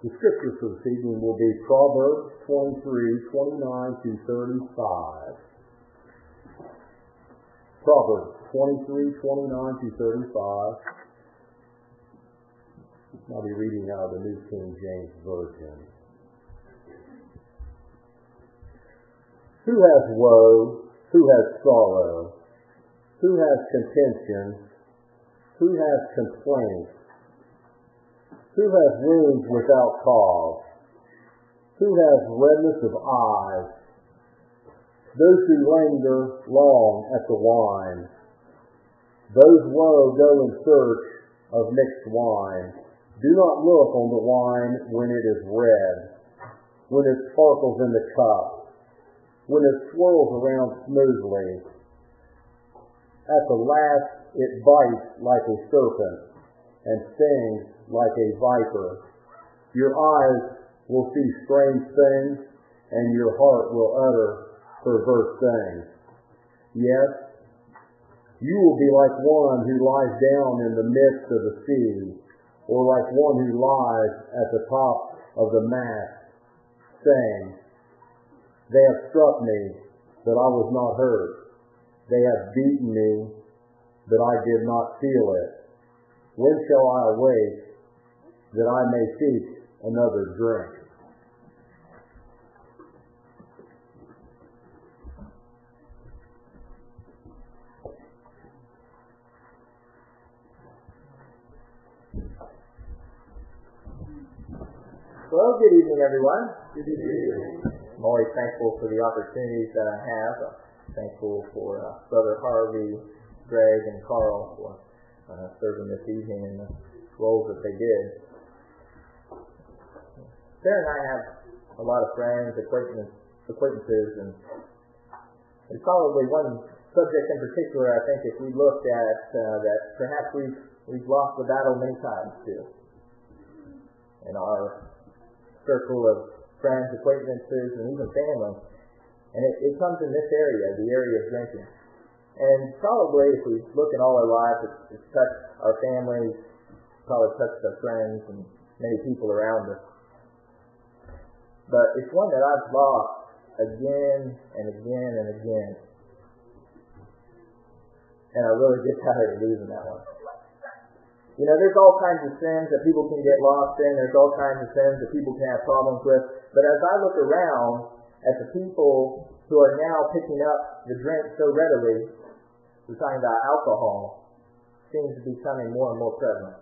The scripture for this evening will be Proverbs 23:29 to 35. Proverbs 23:29 to 35. I'll be reading out of the New King James Version. Who has woe? Who has sorrow? Who has contention? Who has complaint? Who has wounds without cause? Who has redness of eyes? Those who linger long at the wine. Those woe go in search of mixed wine. Do not look on the wine when it is red, when it sparkles in the cup, when it swirls around smoothly. At the last it bites like a serpent and stings like a viper. Your eyes will see strange things, and your heart will utter perverse things. Yes, you will be like one who lies down in the midst of the sea, or like one who lies at the top of the mast, saying, they have struck me, but I was not hurt. They have beaten me, but I did not feel it. When shall I awake, that I may seek another drink? Well, good evening, everyone. Good evening. I'm always thankful for the opportunities that I have. I'm thankful for Brother Harvey, Greg, and Carl for serving this evening in the roles that they did. Sarah and I have a lot of friends, acquaintances, and there's probably one subject in particular I think if we looked at that perhaps we've lost the battle many times too. In our circle of friends, acquaintances, and even family. And it comes in this area, the area of drinking. And probably if we look at all our lives, it's touched our families, probably touched our friends and many people around us. But it's one that I've lost again and again and again. And I really get tired of losing that one. You know, there's all kinds of sins that people can get lost in. There's all kinds of sins that people can have problems with. But as I look around at the people who are now picking up the drink so readily, we're talking about alcohol, seems to be becoming more and more prevalent.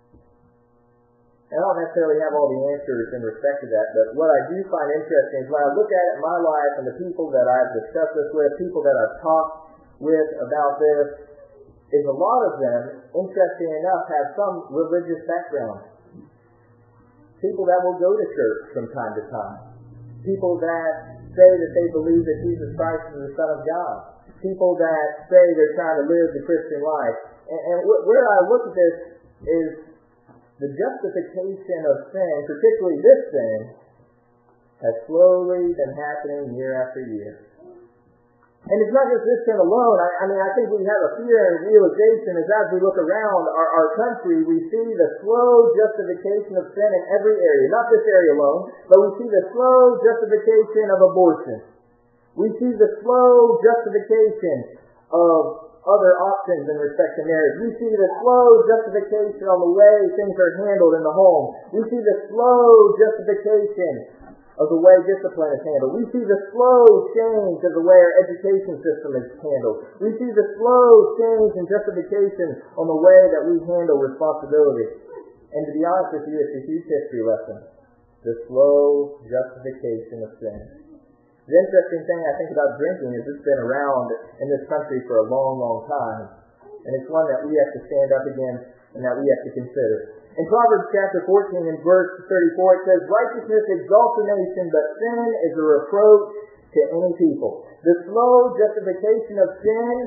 And I don't necessarily have all the answers in respect to that, but what I do find interesting is when I look at it in my life and the people that I've discussed this with, people that I've talked with about this, is a lot of them, interesting enough, have some religious background. People that will go to church from time to time. People that say that they believe that Jesus Christ is the Son of God. People that say they're trying to live the Christian life. And where I look at this is the justification of sin, particularly this sin, has slowly been happening year after year. And it's not just this sin alone. I think we have a fear and realization as we look around our country, we see the slow justification of sin in every area. Not this area alone, but we see the slow justification of abortion. We see the slow justification of other options in respect to marriage. We see the slow justification on the way things are handled in the home. We see the slow justification of the way discipline is handled. We see the slow change of the way our education system is handled. We see the slow change and justification on the way that we handle responsibility. And to be honest with you, it's a huge history lesson. The slow justification of sin. The interesting thing I think about drinking is it's been around in this country for a long, long time. And it's one that we have to stand up against and that we have to consider. In Proverbs chapter 14 and verse 34, it says, righteousness exalts a nation, but sin is a reproach to any people. The slow justification of sin,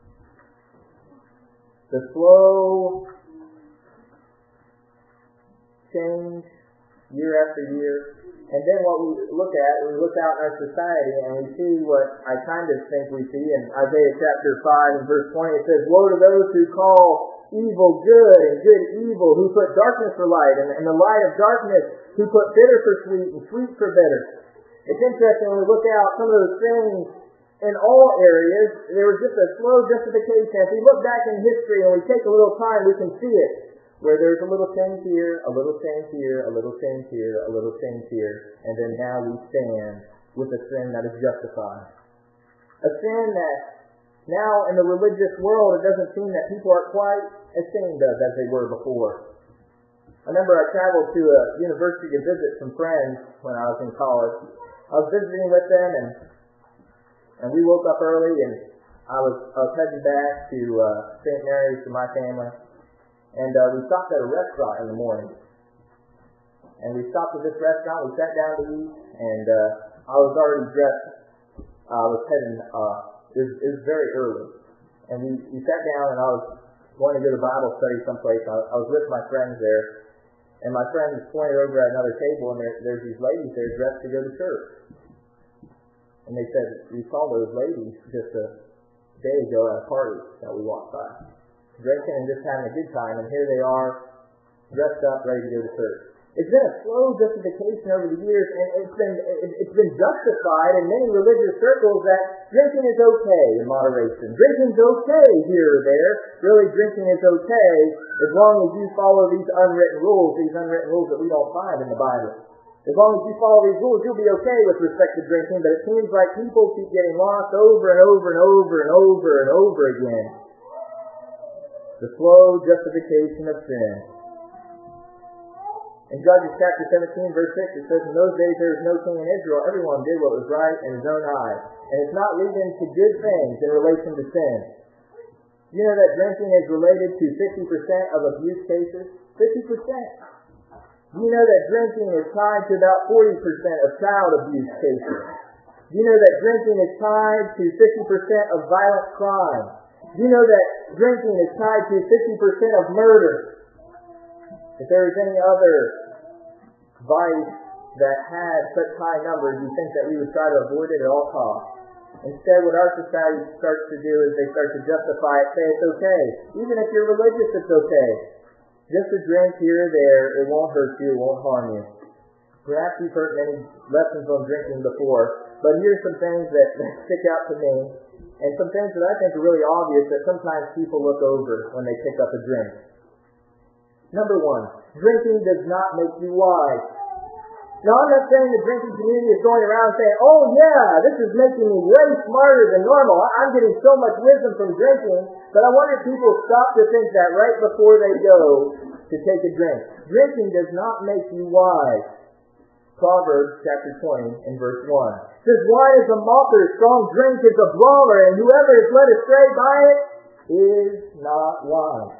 the slow change year after year, and then what we look at, we look out in our society and we see what I kind of think we see in Isaiah chapter 5 and verse 20. It says, woe to those who call evil good and good evil, who put darkness for light and the light of darkness, who put bitter for sweet and sweet for bitter. It's interesting when we look out some of those things in all areas, there was just a slow justification. If we look back in history and we take a little time, we can see it. Where there's a little change here, a little change here, a little change here, a little change here, and then now we stand with a sin that is justified. A sin that now in the religious world it doesn't seem that people are quite ashamed of as they were before. I remember I traveled to a university to visit some friends when I was in college. I was visiting with them and we woke up early and I was heading back to St. Mary's to my family. And we stopped at a restaurant in the morning. And we stopped at this restaurant, we sat down to eat, and I was already dressed. I was heading, it was very early. And we sat down and I was going to go to Bible study someplace. I was with my friends there. And my friend pointed over at another table and there's these ladies there dressed to go to church. And they said, we saw those ladies just a day ago at a party that we walked by, drinking and just having a good time, and here they are, dressed up, ready to go to church. It's been a slow justification over the years, and it's been justified in many religious circles that drinking is okay in moderation. Drinking's okay here or there. Really, drinking is okay as long as you follow these unwritten rules that we don't find in the Bible. As long as you follow these rules, you'll be okay with respect to drinking, but it seems like people keep getting lost over and over and over and over and over again. The slow justification of sin. In Judges chapter 17, verse 6, it says, in those days there was no king in Israel. Everyone did what was right in his own eyes. And it's not leading to good things in relation to sin. You know that drinking is related to 50% of abuse cases? 50%. You know that drinking is tied to about 40% of child abuse cases. You know that drinking is tied to 50% of violent crime. You know that drinking is tied to 50% of murder. If there is any other vice that has such high numbers, you think that we would try to avoid it at all costs. Instead, what our society starts to do is they start to justify it, say it's okay. Even if you're religious, it's okay. Just a drink here or there, it won't hurt you, it won't harm you. Perhaps you've heard many lessons on drinking before, but here's some things that stick out to me, and some things that I think are really obvious that sometimes people look over when they pick up a drink. Number one, drinking does not make you wise. Now, I'm not saying the drinking community is going around saying, oh yeah, this is making me way smarter than normal. I'm getting so much wisdom from drinking. But I wonder if people stop to think that right before they go to take a drink. Drinking does not make you wise. Proverbs chapter 20 and verse 1 says, wine is a mocker, strong drink is a brawler, and whoever is led astray by it is not wise.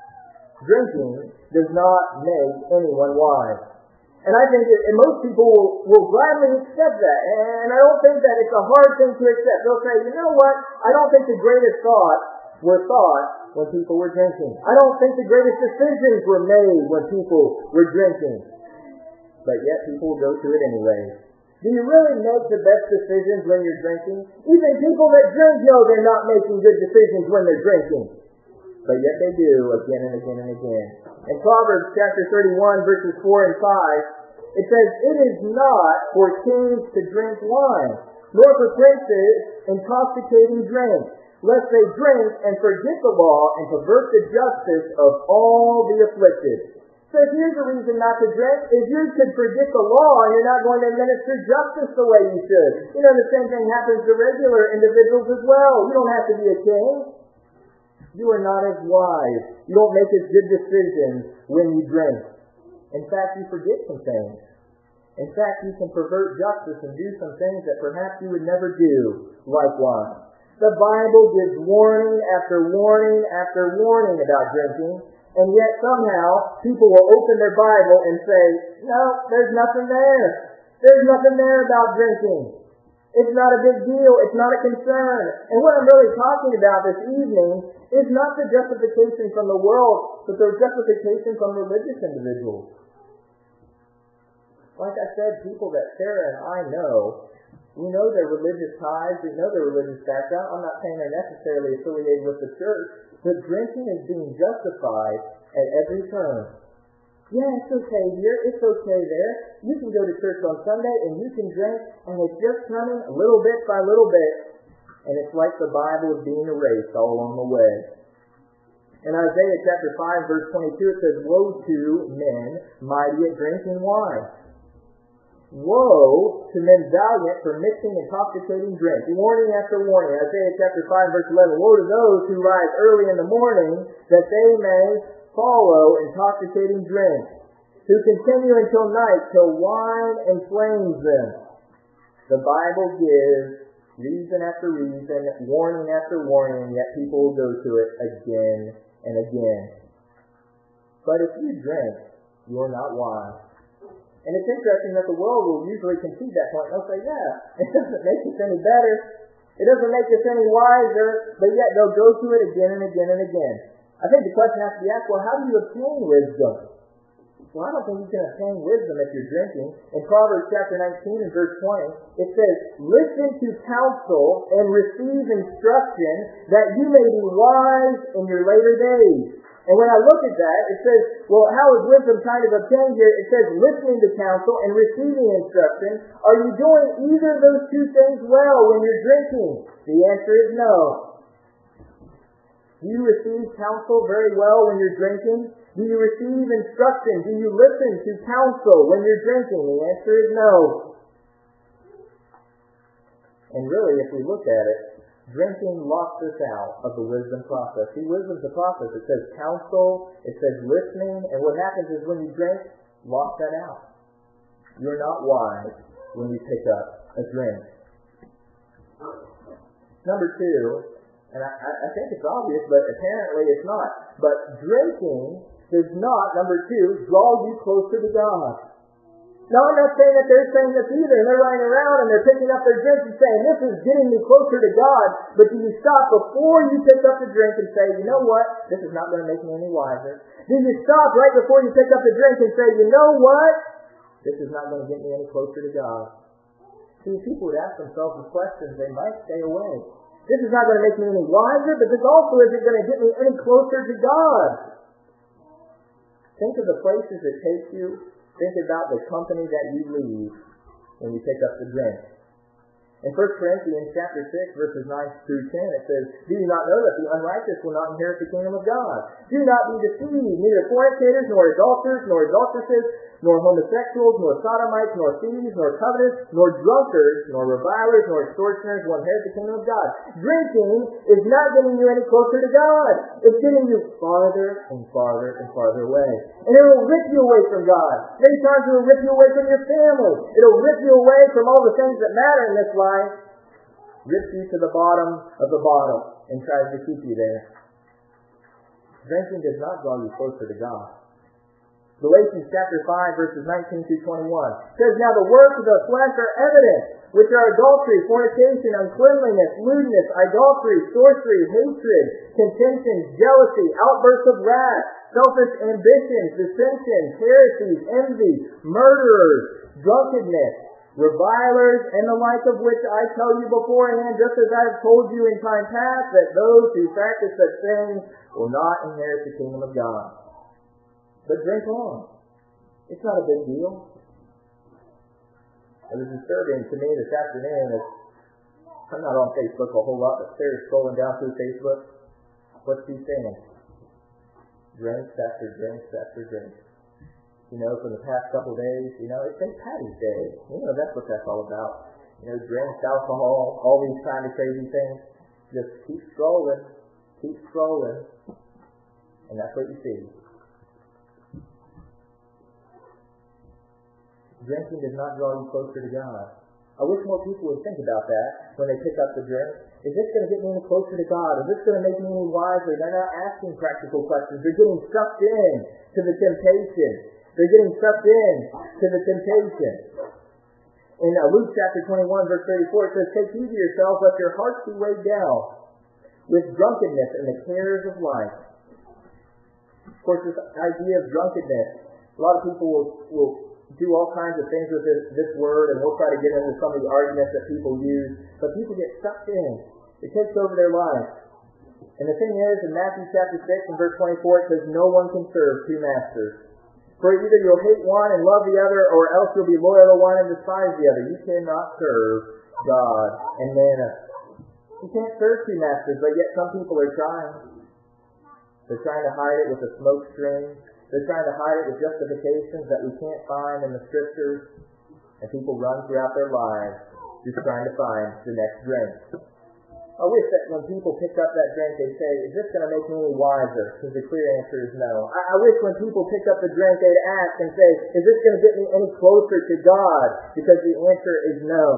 Drinking does not make anyone wise. And I think that most people will gladly accept that. And I don't think that it's a hard thing to accept. They'll say, you know what? I don't think the greatest thoughts were thought when people were drinking. I don't think the greatest decisions were made when people were drinking. But yet people go to it anyway. Do you really make the best decisions when you're drinking? Even people that drink know they're not making good decisions when they're drinking. But yet they do again and again and again. In Proverbs chapter 31, verses 4 and 5, it says, it is not for kings to drink wine, nor for princes intoxicating drink, lest they drink and forget the law and pervert the justice of all the afflicted. So here's the reason not to drink, is you could forget the law and you're not going to administer justice the way you should. You know, the same thing happens to regular individuals as well. You don't have to be a king. You are not as wise. You don't make as good decisions when you drink. In fact, you forget some things. In fact, you can pervert justice and do some things that perhaps you would never do likewise. The Bible gives warning after warning after warning about drinking, and yet somehow people will open their Bible and say, no, there's nothing there. There's nothing there about drinking. It's not a big deal. It's not a concern. And what I'm really talking about this evening is not the justification from the world, but the justification from religious individuals. Like I said, people that Sarah and I know We know their religious ties. We know their religious background. I'm not saying they're necessarily affiliated with the church, but drinking is being justified at every turn. Yeah, it's okay here. It's okay there. You can go to church on Sunday and you can drink, and it's just coming little bit by little bit. And it's like the Bible is being erased all along the way. In Isaiah chapter 5, verse 22, it says, "Woe to men mighty at drinking wine. Woe to men valiant for mixing intoxicating drink." Warning after warning. Isaiah chapter 5, verse 11. "Woe to those who rise early in the morning, that they may follow intoxicating drink, who continue until night, till wine inflames them." The Bible gives reason after reason, warning after warning, and yet people will go to it again and again. But if you drink, you are not wise. And it's interesting that the world will usually concede that point. They'll say, yeah, it doesn't make us any better. It doesn't make us any wiser. But yet they'll go to it again and again and again. I think the question has to be asked, well, how do you obtain wisdom? Well, I don't think you can obtain wisdom if you're drinking. In Proverbs chapter 19 and verse 20, it says, "Listen to counsel and receive instruction, that you may be wise in your later days." And when I look at that, it says, well, how is wisdom kind of obtained here? It says listening to counsel and receiving instruction. Are you doing either of those two things well when you're drinking? The answer is no. Do you receive counsel very well when you're drinking? Do you receive instruction? Do you listen to counsel when you're drinking? The answer is no. And really, if we look at it, drinking locks us out of the wisdom process. See, wisdom's a process. It says counsel, it says listening, and what happens is when you drink, lock that out. You're not wise when you pick up a drink. Number two, and I think it's obvious, but apparently it's not. But drinking does not, number two, draw you closer to God. No, I'm not saying that they're saying this either, and they're running around and they're picking up their drink and saying, this is getting me closer to God. But do you stop before you pick up the drink and say, you know what, this is not going to make me any wiser? Do you stop right before you pick up the drink and say, you know what, this is not going to get me any closer to God? See, if people would ask themselves the questions, they might stay away. This is not going to make me any wiser, but this also isn't going to get me any closer to God. Think of the places it takes you. Think about the company that you leave when you pick up the drink. In 1 Corinthians chapter 6, verses 9 through 10, it says, "Do you not know that the unrighteous will not inherit the kingdom of God? Do not be deceived. Neither fornicators, nor adulterers, nor adulteresses, nor homosexuals, nor sodomites, nor thieves, nor covetous, nor drunkards, nor revilers, nor extortioners will inherit the kingdom of God." Drinking is not getting you any closer to God. It's getting you farther and farther and farther away. And it will rip you away from God. Many times it will rip you away from your family. It will rip you away from all the things that matter in this life. Rips you to the bottom of the bottle and tries to keep you there. Drinking does not draw you closer to God. Galatians chapter 5, verses 19 through 21 says, "Now the works of the flesh are evident, which are adultery, fornication, uncleanliness, lewdness, idolatry, sorcery, hatred, contentions, jealousy, outbursts of wrath, selfish ambitions, dissensions, heresies, envy, murderers, drunkenness, revilers, and the like, of which I tell you beforehand, just as I have told you in time past, that those who practice such things will not inherit the kingdom of God." But drink on. It's not a big deal. It was disturbing to me this afternoon. I'm not on Facebook a whole lot, but Sarah's scrolling down through Facebook. What's she saying? Drinks after drinks after drinks. You know, for the past couple of days, it's St. Patty's Day. That's what that's all about. Drinks, alcohol, all these kind of crazy things. Just keep scrolling, and that's what you see. Drinking does not draw you closer to God. I wish more people would think about that when they pick up the drink. Is this going to get me any closer to God? Is this going to make me any wiser? They're not asking practical questions. They're getting sucked in to the temptation. In Luke chapter 21, verse 34, it says, "Take heed to yourselves, lest your hearts be weighed down with drunkenness and the cares of life." Of course, this idea of drunkenness, a lot of people will do all kinds of things with this word, and we'll try to get into some of the arguments that people use, but people get sucked in. It takes over their lives. And the thing is, in Matthew chapter 6 and verse 24, it says, no one can serve two masters. For either you'll hate one and love the other, or else you'll be loyal to one and despise the other. You cannot serve God and mammon. You can't serve two masters, but yet some people are trying. They're trying to hide it with a smoke screen. They're trying to hide it with justifications that we can't find in the Scriptures. And people run throughout their lives just trying to find the next drink. I wish that when people pick up that drink, they say, is this going to make me any wiser? Because the clear answer is no. I wish when people pick up the drink, they'd ask and say, is this going to get me any closer to God? Because the answer is no.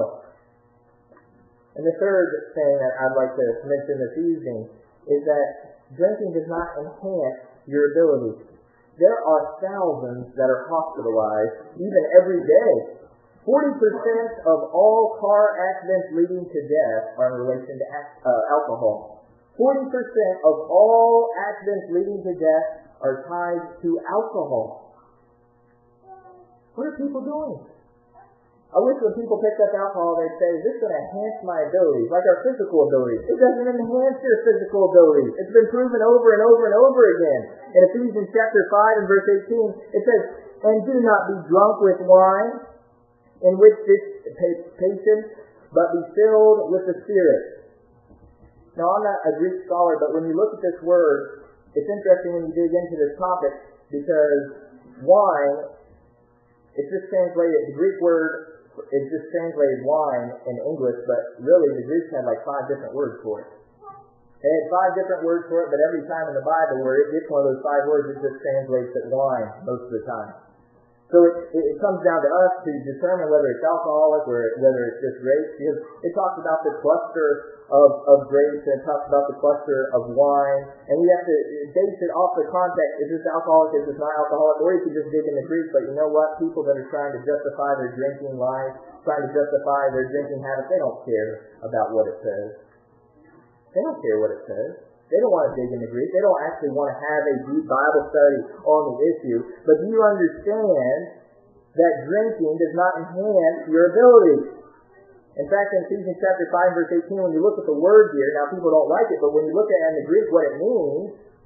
And the third thing that I'd like to mention this evening is that drinking does not enhance your ability. There are thousands that are hospitalized, even every day. 40% of all car accidents leading to death are in relation to alcohol. 40% of all accidents leading to death are tied to alcohol. What are people doing? I wish when people picked up alcohol, they'd say, is this going to enhance my abilities, like our physical abilities? It doesn't enhance your physical abilities. It's been proven over and over and over again. In Ephesians chapter 5 and verse 18, it says, and do not be drunk with wine, in which dissipation, but be filled with the Spirit. Now, I'm not a Greek scholar, but when you look at this word, it's interesting when you dig into this topic, because wine, it's just translated, the Greek word is just translated wine in English, but really the Greeks had like 5 different words for it. They had 5 different words for it, but every time in the Bible where it gets one of those 5 words, it just translates it wine most of the time. So it comes down to us to determine whether it's alcoholic or whether it's just grapes, because it talks about the cluster of grapes and it talks about the cluster of wine, and we have to base it off the context. Is this alcoholic? Is this not alcoholic? Or you can just dig in the Greek, but you know what? People that are trying to justify their drinking life, trying to justify their drinking habits, they don't care about what it says. They don't care what it says. They don't want to dig in the Greek. They don't actually want to have a deep Bible study on the issue. But do you understand that drinking does not enhance your ability? In fact, in Ephesians chapter 5, verse 18, when you look at the word here, now people don't like it, but when you look at it in the Greek, what it means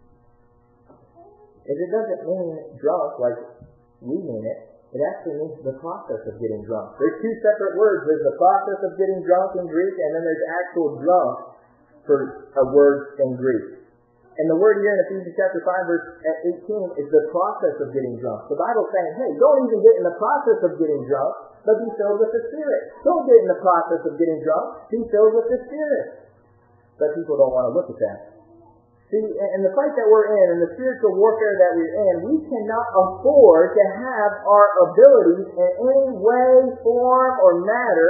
is it doesn't mean drunk like we mean it. It actually means the process of getting drunk. There's 2 separate words. There's the process of getting drunk in Greek, and then there's actual drunk for a word in Greek. And the word here in Ephesians chapter 5 verse 18 is the process of getting drunk. The Bible's saying, hey, don't even get in the process of getting drunk, but be filled with the Spirit. Don't get in the process of getting drunk, be filled with the Spirit. But people don't want to look at that. See, in the fight that we're in, the spiritual warfare that we're in, we cannot afford to have our abilities in any way, form, or matter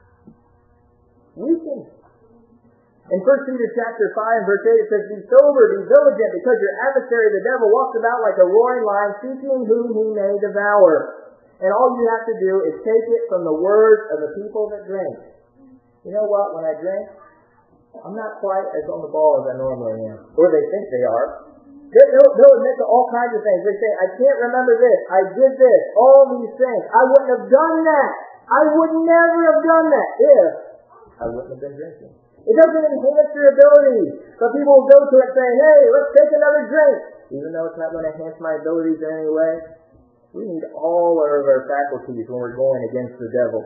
weakened. In 1 Peter chapter 5 verse 8 it says, be sober, be vigilant, because your adversary the devil walks about like a roaring lion, seeking whom he may devour. And all you have to do is take it from the words of the people that drink. You know what? When I drink, I'm not quite as on the ball as I normally am. Or they think they are. They'll admit to all kinds of things. They say, I can't remember this. I did this. All these things. I wouldn't have done that. I would never have done that if I wouldn't have been drinking. It doesn't enhance your ability. But people will go to it and say, hey, let's take another drink. Even though it's not going to enhance my abilities in any way. We need all of our faculties when we're going against the devil.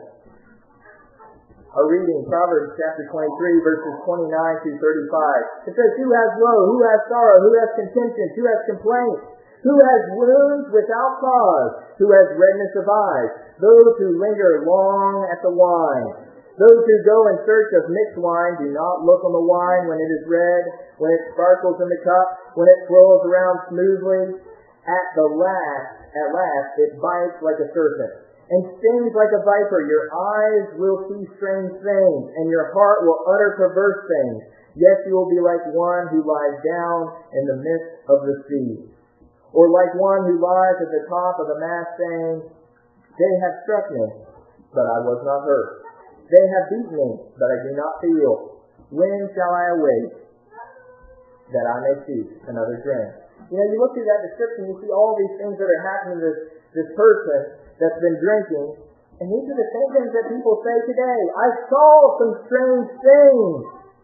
Our reading, Proverbs chapter 23, verses 29 through 35. It says, who has woe? Who has sorrow? Who has contention? Who has complaints? Who has wounds without cause? Who has redness of eyes? Those who linger long at the wine. Those who go in search of mixed wine do not look on the wine when it is red, when it sparkles in the cup, when it swirls around smoothly. At last, it bites like a serpent and stings like a viper. Your eyes will see strange things, and your heart will utter perverse things. Yes, you will be like one who lies down in the midst of the sea, or like one who lies at the top of the mast, saying, they have struck me, but I was not hurt. They have beaten me, but I do not feel. When shall I awake, that I may seek another drink? You know, you look through that description, you see all these things that are happening to this person, that's been drinking, and these are the same things that people say today. I saw some strange things.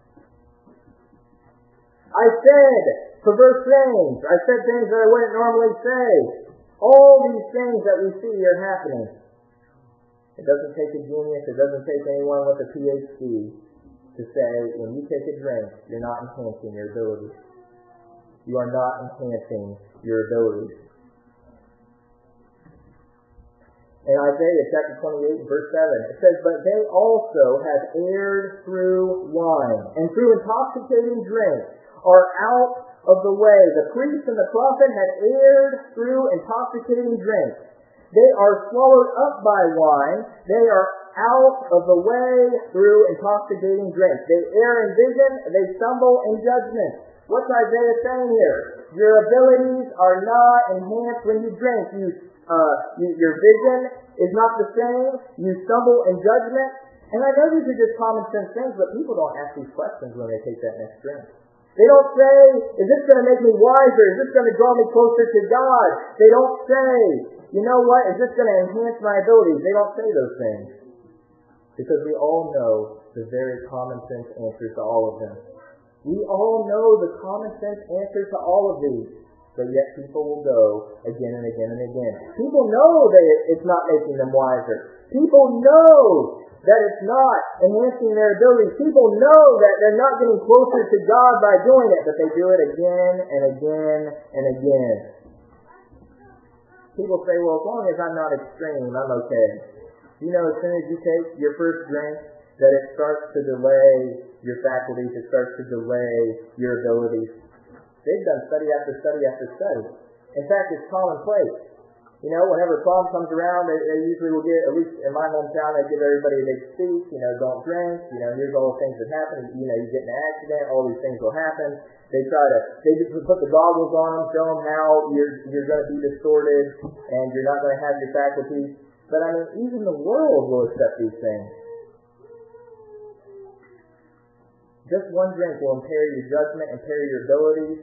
I said perverse things. I said things that I wouldn't normally say. All these things that we see are happening. It doesn't take a genius. It doesn't take anyone with a PhD to say, when you take a drink, you're not enhancing your abilities. You are not enhancing your abilities. In Isaiah chapter 28, verse 7, it says, But they also have erred through wine, and through intoxicating drink are out of the way. The priest and the prophet have erred through intoxicating drink. They are swallowed up by wine. They are out of the way through intoxicating drink. They err in vision. They stumble in judgment. What's Isaiah saying here? Your abilities are not enhanced when you drink. Your vision is not the same. You stumble in judgment. And I know these are just common sense things, but people don't ask these questions when they take that next drink. They don't say, is this going to make me wiser? Is this going to draw me closer to God? They don't say, you know what, is this going to enhance my abilities? They don't say those things. Because we all know the very common sense answers to all of them. We all know the common sense answer to all of these. But yet people will go again and again and again. People know that it's not making them wiser. People know that it's not enhancing their abilities. People know that they're not getting closer to God by doing it, but they do it again and again and again. People say, well, as long as I'm not extreme, I'm okay. You know, as soon as you take your first drink, that it starts to delay your faculties, it starts to delay your abilities. They've done study after study after study. In fact, it's commonplace. You know, whenever a problem comes around, they usually will get, at least in my hometown, they give everybody a big speech, you know, don't drink, you know, here's all the things that happen, you know, you get in an accident, all these things will happen. They just put the goggles on them, show them how you're going to be distorted, and you're not going to have your faculties. But I mean, even the world will accept these things. Just one drink will impair your judgment, impair your abilities.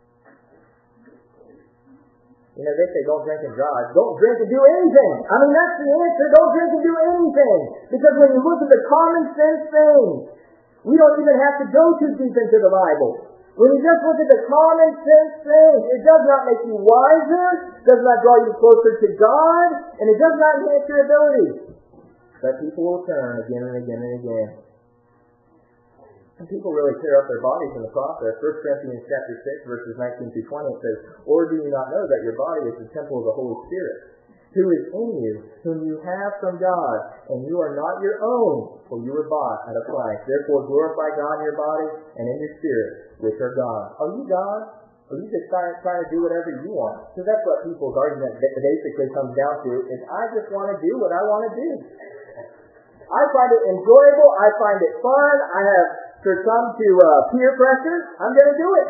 You know, they say don't drink and drive. Don't drink and do anything. I mean, that's the answer. Don't drink and do anything. Because when you look at the common sense things, we don't even have to go too deep into the Bible. When you just look at the common sense things, it does not make you wiser, does not draw you closer to God, and it does not enhance your abilities. But people will turn again and again and again. And people really tear up their bodies in the process. 1 Corinthians chapter 6, verses 19 through 20, it says, Or do you not know that your body is the temple of the Holy Spirit, who is in you, whom you have from God, and you are not your own, for you were bought at a price. Therefore glorify God in your body and in your spirit, which are God. Are you God? Or are you just trying to do whatever you want? Because that's what people's argument basically comes down to, is I just want to do what I want to do. I find it enjoyable. I find it fun. I have succumbed to peer pressure. I'm going to do it.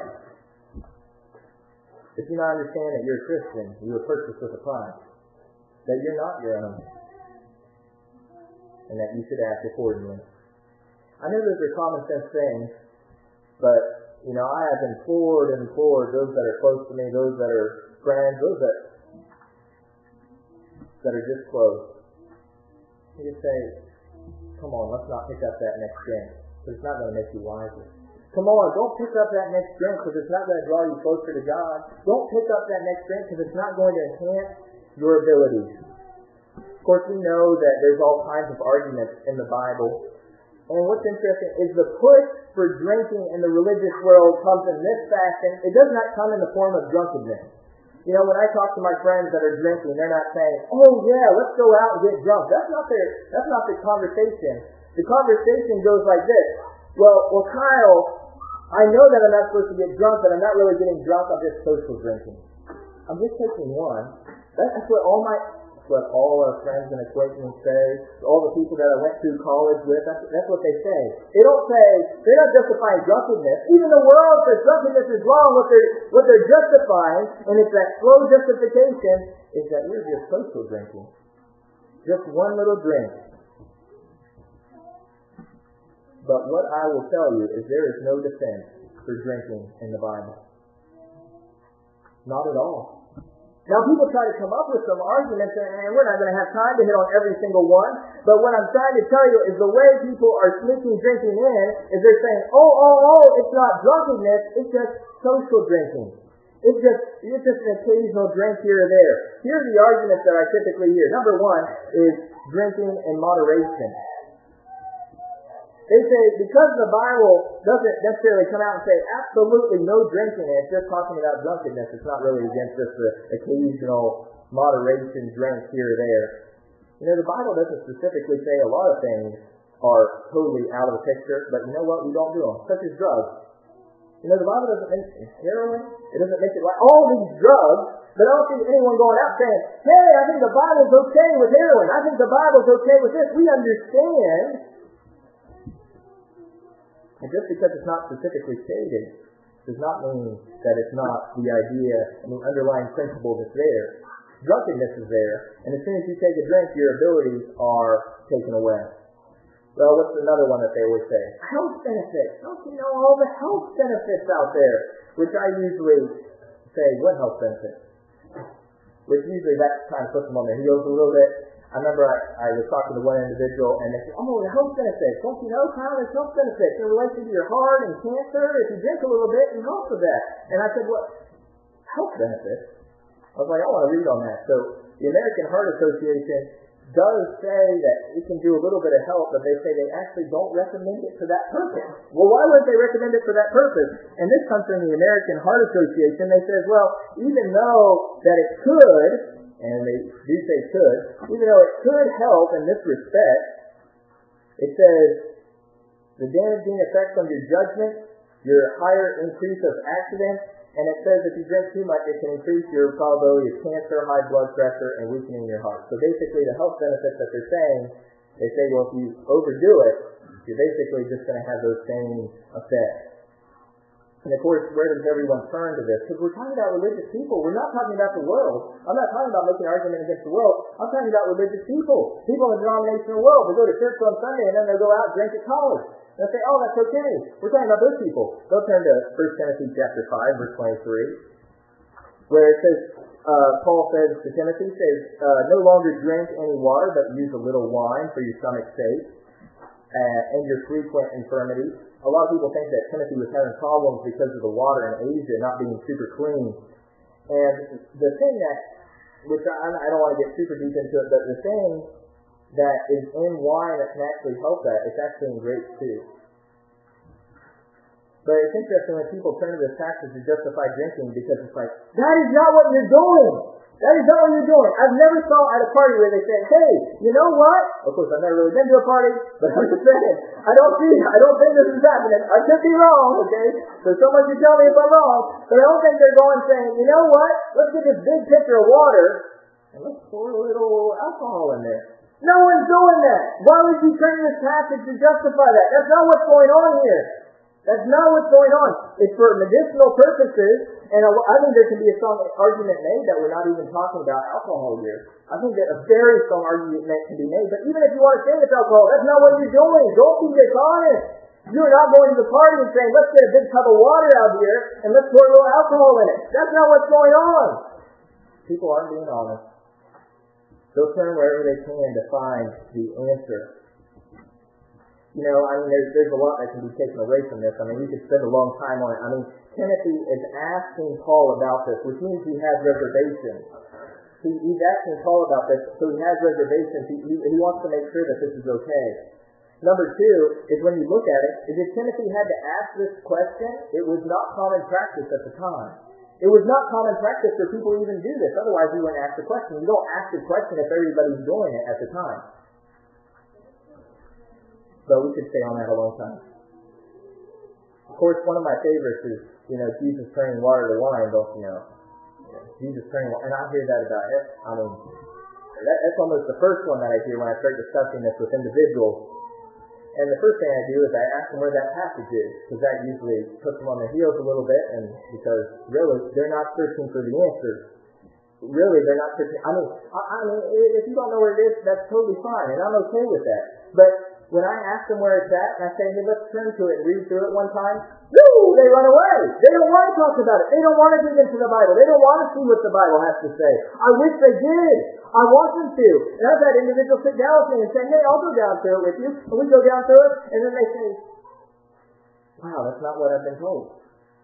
If you not understand that you're a Christian, you were purchased with a price, that you're not your own, and that you should act accordingly. I know those are common sense things, but, you know, I have implored those that are close to me, those that are friends, those that are just close. You just say, come on, let's not pick up that next drink, because it's not going to make you wiser. Come on, don't pick up that next drink, because it's not going to draw you closer to God. Don't pick up that next drink, because it's not going to enhance your abilities. Of course, we know that there's all kinds of arguments in the Bible. And what's interesting is the push for drinking in the religious world comes in this fashion. It does not come in the form of drunkenness. You know, when I talk to my friends that are drinking, they're not saying, oh yeah, let's go out and get drunk. That's not the conversation. The conversation goes like this. Well, Kyle, I know that I'm not supposed to get drunk, but I'm not really getting drunk. I'm just social drinking. I'm just taking one. That's what all our friends and acquaintances say. All the people that I went to college with, that's what they say. They don't say, they're not justifying drunkenness. Even the world says drunkenness is wrong. What they're justifying, and it's that slow justification, is that we're just social drinking. Just one little drink. But what I will tell you is there is no defense for drinking in the Bible. Not at all. Now, people try to come up with some arguments, and we're not going to have time to hit on every single one, but what I'm trying to tell you is the way people are sneaking drinking in is they're saying, it's not drunkenness, it's just social drinking. It's just an occasional drink here or there. Here are the arguments that I typically hear. Number one is drinking in moderation. They say, because the Bible doesn't necessarily come out and say absolutely no drinking, and it's just talking about drunkenness, it's not really against just the occasional moderation drink here or there. The Bible doesn't specifically say a lot of things are totally out of the picture, but you know what? We don't do them, such as drugs. The Bible doesn't mention heroin. It doesn't mention like all these drugs, but I don't see anyone going out saying, hey, I think the Bible's okay with heroin. I think the Bible's okay with this. We understand. And just because it's not specifically stated does not mean that it's not the idea and the underlying principle that's there. Drunkenness is there, and as soon as you take a drink, your abilities are taken away. Well, what's another one that they always say? Health benefits. Don't you know all the health benefits out there? Which I usually say, what health benefits? Which usually that kind of puts them on their heels a little bit. I remember I was talking to one individual, and they said, the health benefits. Don't you know, Kyle, there's health benefits in relation to your heart and cancer. If you drink a little bit, it helps with that. And I said, what? Health benefits? I was like, I want to read on that. So the American Heart Association does say that it can do a little bit of help, but they say they actually don't recommend it for that purpose. Well, why wouldn't they recommend it for that purpose? And this comes from the American Heart Association. They say, well, even though that it could, and they do say could, even though it could help in this respect, it says the damaging effects on your judgment, your higher increase of accidents, and it says if you drink too much, it can increase your probability of cancer, high blood pressure, and weakening your heart. So basically the health benefits that they're saying, they say, well, if you overdo it, you're basically just going to have those same effects. And of course, where does everyone turn to this? Because we're talking about religious people. We're not talking about the world. I'm not talking about making an argument against the world. I'm talking about religious people. People in the denominational world. They go to church on Sunday and then they'll go out and drink at college. They'll say, that's okay. We're talking about those people. They'll turn to 1 Timothy chapter 5, verse 23, where it says, Paul says to Timothy, no longer drink any water, but use a little wine for your stomach's sake and your frequent infirmities. A lot of people think that Timothy was having problems because of the water in Asia not being super clean. And the thing that, which I don't want to get super deep into it, but the thing that is in wine that can actually help that, it's actually in grapes too. But it's interesting when people turn to this passage to justify drinking because it's like, that is not what you're doing. That is not what you're doing. I've never saw at a party where they say, hey, you know what? Of course, I've never really been to a party, but I'm just saying, I don't think this is happening. I could be wrong, okay? So someone can tell me if I'm wrong, but I don't think they're going saying, you know what? Let's get this big pitcher of water and let's pour a little alcohol in there. No one's doing that. Why would you turn this passage to justify that? That's not what's going on here. That's not what's going on. It's for medicinal purposes, and I think there can be a strong argument made that we're not even talking about alcohol here. I think that a very strong argument can be made, but even if you want to say it's alcohol, that's not what you're doing. Don't be dishonest. You're not going to the party and saying, let's get a big tub of water out here and let's pour a little alcohol in it. That's not what's going on. People aren't being honest. They'll turn wherever they can to find the answer. There's a lot that can be taken away from this. We could spend a long time on it. Timothy is asking Paul about this, which means he has reservations. He's asking Paul about this, so he has reservations. He wants to make sure that this is okay. Number two is when you look at it, is if Timothy had to ask this question, it was not common practice at the time. It was not common practice for people to even do this. Otherwise, you wouldn't ask the question. You don't ask the question if everybody's doing it at the time. But we could stay on that a long time. Of course, one of my favorites is, Jesus turning water to wine, don't you know? Jesus turning water. And I hear that about it. That's almost the first one that I hear when I start discussing this with individuals. And the first thing I do is I ask them where that passage is, because that usually puts them on their heels a little bit, and because really, they're not searching for the answers. Really, they're not searching. If you don't know where it is, that's totally fine, and I'm okay with that. But when I ask them where it's at, and I say, hey, let's turn to it and read through it one time, woo, they run away. They don't want to talk about it. They don't want to dig into the Bible. They don't want to see what the Bible has to say. I wish they did. I want them to. And I've had individuals sit down with me and say, hey, I'll go down through it with you. And we go down through it, and then they say, wow, that's not what I've been told.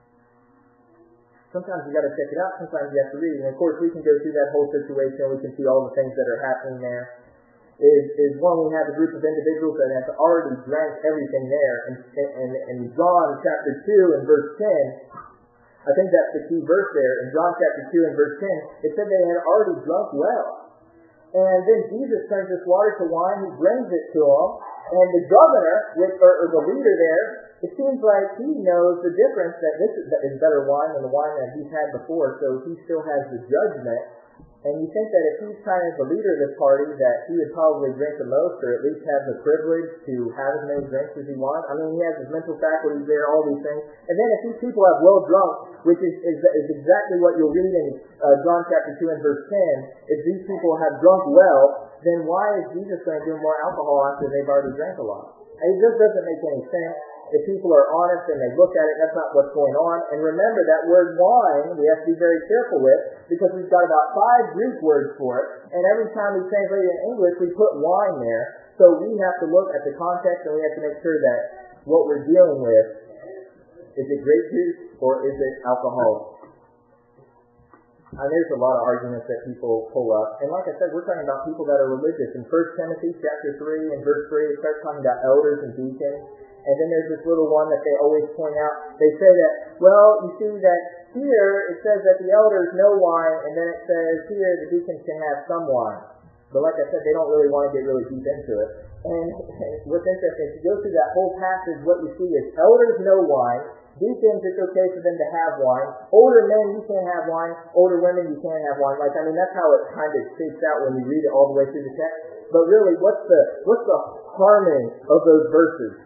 Sometimes you got to check it out. Sometimes you have to read. And of course, we can go through that whole situation. We can see all the things that are happening there. Is one, we have a group of individuals that have already drank everything there. And John chapter 2 and verse 10, I think that's the key verse there. In John chapter 2 and verse 10, it said they had already drunk well. And then Jesus turns this water to wine. He brings it to them. And the governor, or the leader there, it seems like he knows the difference, that this is better wine than the wine that he's had before, so he still has the judgment. And you think that if he's kind of the leader of this party, that he would probably drink the most, or at least have the privilege to have as many drinks as he wants. I mean, he has his mental faculties there, all these things. And then if these people have well drunk, which is exactly what you'll read in John chapter 2 and verse 10, if these people have drunk well, then why is Jesus going to give them more alcohol after they've already drank a lot? It just doesn't make any sense. If people are honest and they look at it, that's not what's going on. And remember, that word wine, we have to be very careful with, because we've got about 5 Greek words for it. And every time we translate it in English, we put wine there. So we have to look at the context, and we have to make sure that what we're dealing with, is it grape juice or is it alcohol? There's a lot of arguments that people pull up. And like I said, we're talking about people that are religious. In 1 Timothy chapter 3 and verse 3, it starts talking about elders and deacons. And then there's this little one that they always point out. They say that, well, you see that here it says that the elders know wine, and then it says here the deacons can have some wine. But like I said, they don't really want to get really deep into it. And what's interesting, if you go through that whole passage, what you see is elders know wine. Deacons, it's okay for them to have wine. Older men, you can't have wine. Older women, you can't have wine. That's how it kind of shapes out when you read it all the way through the text. But really, what's the harmony of those verses?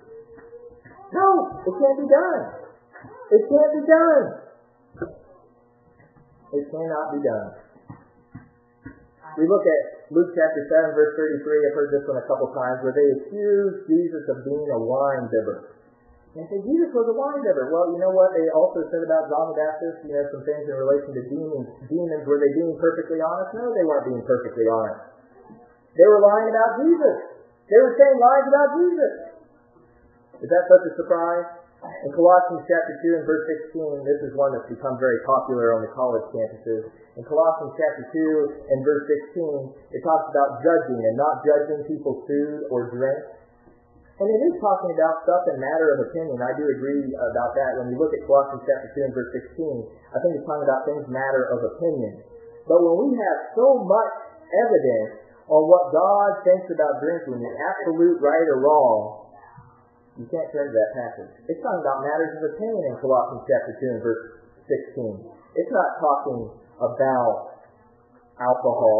No, it can't be done. It can't be done. It cannot be done. We look at Luke chapter 7, verse 33. I've heard this one a couple times, where they accuse Jesus of being a wine bibber. And they say, Jesus was a wine bibber. Well, you know what they also said about John the Baptist? Some things in relation to demons. Demons, were they being perfectly honest? No, they weren't being perfectly honest. They were lying about Jesus. They were saying lies about Jesus. Is that such a surprise? In Colossians chapter 2 and verse 16, this is one that's become very popular on the college campuses. In Colossians chapter 2 and verse 16, it talks about judging and not judging people's food or drink. And it is talking about stuff in matter of opinion. I do agree about that. When you look at Colossians chapter 2 and verse 16, I think it's talking about things matter of opinion. But when we have so much evidence on what God thinks about drinking, is absolute right or wrong, you can't turn to that passage. It's talking about matters of opinion in Colossians chapter 2 and verse 16. It's not talking about alcohol.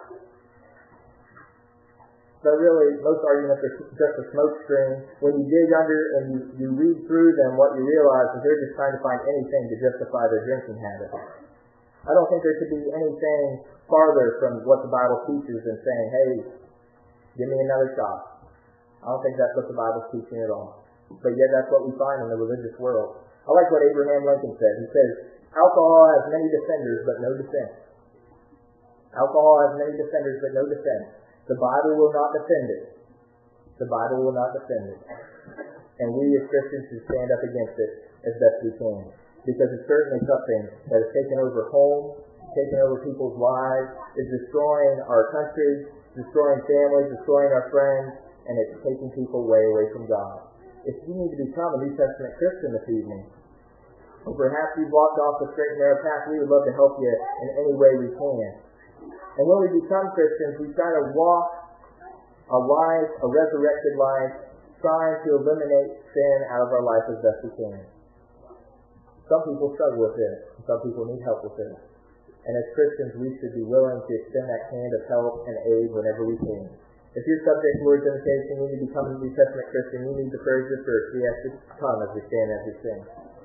But really, most arguments are just a smoke screen. When you dig under and you read through them, what you realize is they're just trying to find anything to justify their drinking habit. I don't think there should be anything farther from what the Bible teaches than saying, hey, give me another shot. I don't think that's what the Bible's teaching at all. But yet that's what we find in the religious world. I like what Abraham Lincoln said. He says, alcohol has many defenders but no defense. Alcohol has many defenders but no defense. The Bible will not defend it. The Bible will not defend it. And we as Christians should stand up against it as best we can. Because it's certainly something that has taken over homes, taken over people's lives, is destroying our country, destroying families, destroying our friends, and it's taking people way away from God. If you need to become a New Testament Christian this evening, or perhaps you've walked off the straight and narrow path, we would love to help you in any way we can. And when we become Christians, we try to walk a life, a resurrected life, trying to eliminate sin out of our life as best we can. Some people struggle with it, and some people need help with it. And as Christians, we should be willing to extend that hand of help and aid whenever we can. If you're subject to Lord's invitation, you need to become a New Testament Christian, you need the prayers of the church. We ask you to come as we stand as we sing.